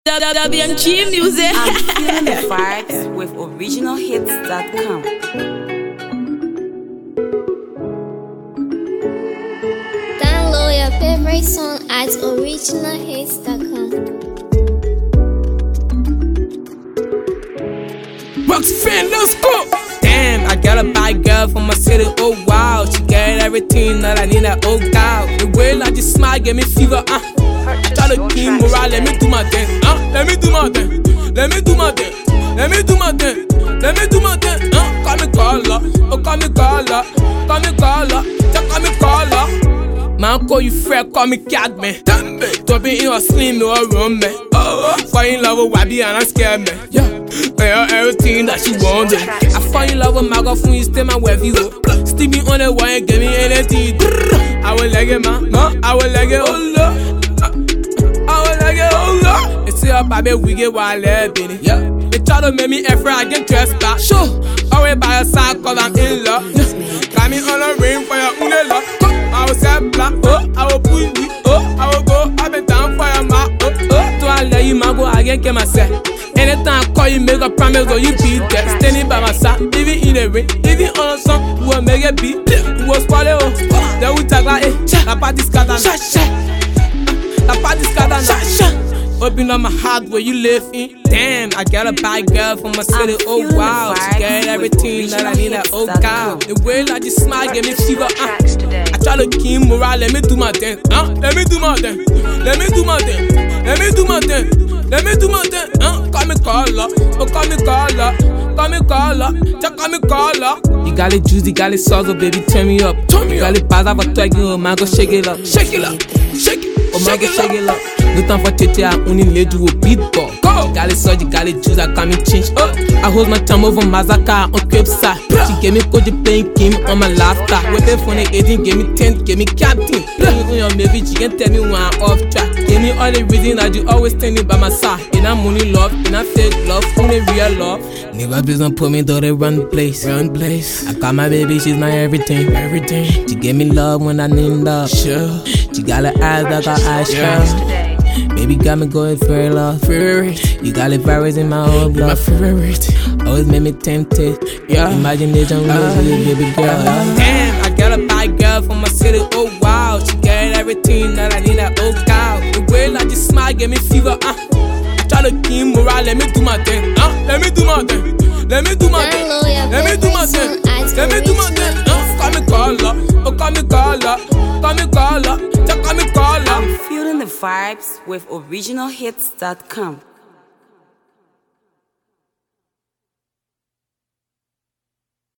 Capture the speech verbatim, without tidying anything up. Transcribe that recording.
W M G music. I'm feeling the vibes with original hits dot com. Download your favorite song at original hits dot com. Rocks fan, let's go. Damn, I got a bad girl from my city, oh wow. She got everything that I need, that oh god. The way I just smile get me fever, uh. I try to keep morale, let me do my thing, uh. Let me do my thing, let me do my thing, let me do my thing, let me do my thing, uh. Call me caller, oh call me caller, call me caller, just call me caller. Man call you Fred, call me cat man. Don't be in your slim or room man. Oh, fall in love with Wabby and I'm scared man. Yeah. Girl, everything that she wanted. I fall in love with my girlfriend, you stay my wife, you. Stick me on the wire, give me anything. I will like it, man. I will like it, oh Lord. I will like it, oh Lord. They say, oh, baby, we get wild, baby. Yeah. They try to make me effort, I get dressed back. Sure. Always by your side, cause I'm in love. Got me on the ring for your umbrella. I will say black, oh, I will put you, oh, I will go up and down for your mouth, oh, oh. So I let you, man, go, I get myself. Anytime I call you, make a promise, or you be there. Standing by my side, even in the rain, even on a song, you will make it beat. You will swallow, then we talk like, eh, la party scatter, la party scatter, open up my heart where you live in. Damn, I got a bad girl from my city, oh wow. She got everything that I need, that oh god. The way I just smile, get me fever, uh. I try to keep morale, let me do my thing, uh. Let me do my thing, let me do my thing, let me do my thing. Let me do my thing, uh. Call me caller, oh call me caller, call me caller, just call me caller. You got it juicy, got it sauce, oh baby, turn me up. Turn me you got it pass, I was talking, oh man, go shake it up, shake it up, shake it, oh man, go shake it up. No time for tete, I only let you a beatball. Go, got it sauce, you got it juice, I got me change. Uh, I hold my time over Mazaka on crib side. She gave me code, playing game on my laptop. Waiting for the eighteen, gave me ten, gave me captain. Playing on your maybe, she can tell me when I'm off track. Give me all the reason that you always standing by my side. In a money love, in a fake love, only real love. Nigga, please don't put me to the run place, run place. I got my baby, she's my everything, everything. She gave me love when I need love, sure. She got her eyes that got eyes, sure. Baby got me going for love, favorite. You got it virus in my own blood, my favorite. Always made me tempted, yeah. Imagination uh, with you, baby girl. Uh, Damn, I got a bad girl from my city, oh wow. She got everything that I need, that oh god. The way I just smile, get me fever, uh. I try to keep morale, let me do my thing, uh. Let me do my thing, let me do my thing, let me do my thing, let me do my thing, uh. Call me caller, oh call me caller, call me caller, just call me caller. I'm feeling the vibes with original hits dot com.